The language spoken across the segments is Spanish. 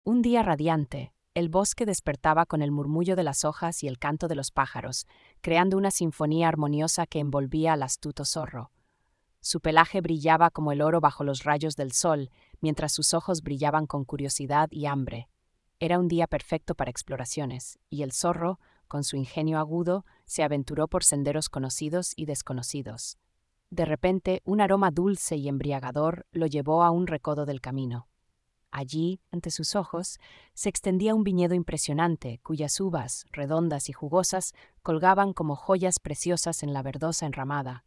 Un día radiante, el bosque despertaba con el murmullo de las hojas y el canto de los pájaros, creando una sinfonía armoniosa que envolvía al astuto zorro. Su pelaje brillaba como el oro bajo los rayos del sol, mientras sus ojos brillaban con curiosidad y hambre. Era un día perfecto para exploraciones, y el zorro, con su ingenio agudo, se aventuró por senderos conocidos y desconocidos. De repente, un aroma dulce y embriagador lo llevó a un recodo del camino. Allí, ante sus ojos, se extendía un viñedo impresionante, cuyas uvas, redondas y jugosas, colgaban como joyas preciosas en la verdosa enramada.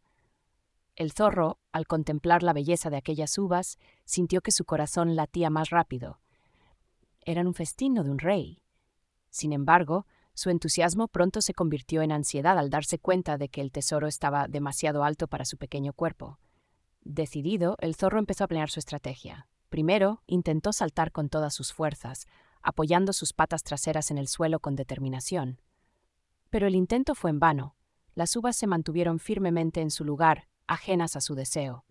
El zorro, al contemplar la belleza de aquellas uvas, sintió que su corazón latía más rápido. Eran un festín de un rey. Sin embargo, su entusiasmo pronto se convirtió en ansiedad al darse cuenta de que el tesoro estaba demasiado alto para su pequeño cuerpo. Decidido, el zorro empezó a planear su estrategia. Primero, intentó saltar con todas sus fuerzas, apoyando sus patas traseras en el suelo con determinación. Pero el intento fue en vano. Las uvas se mantuvieron firmemente en su lugar, ajenas a su deseo.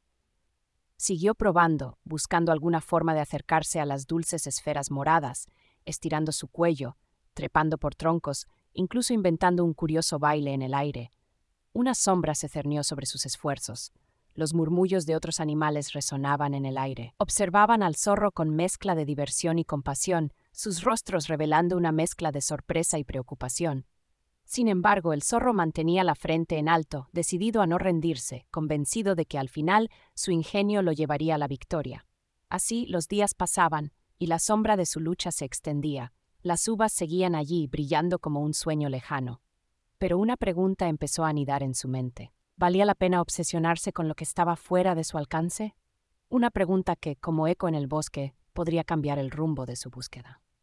Siguió probando, buscando alguna forma de acercarse a las dulces esferas moradas, estirando su cuello, trepando por troncos, incluso inventando un curioso baile en el aire. Una sombra se cernió sobre sus esfuerzos. Los murmullos de otros animales resonaban en el aire. Observaban al zorro con mezcla de diversión y compasión, sus rostros revelando una mezcla de sorpresa y preocupación. Sin embargo, el zorro mantenía la frente en alto, decidido a no rendirse, convencido de que al final su ingenio lo llevaría a la victoria. Así los días pasaban, y la sombra de su lucha se extendía. Las uvas seguían allí, brillando como un sueño lejano. Pero una pregunta empezó a anidar en su mente. ¿Valía la pena obsesionarse con lo que estaba fuera de su alcance? Una pregunta que, como eco en el bosque, podría cambiar el rumbo de su búsqueda.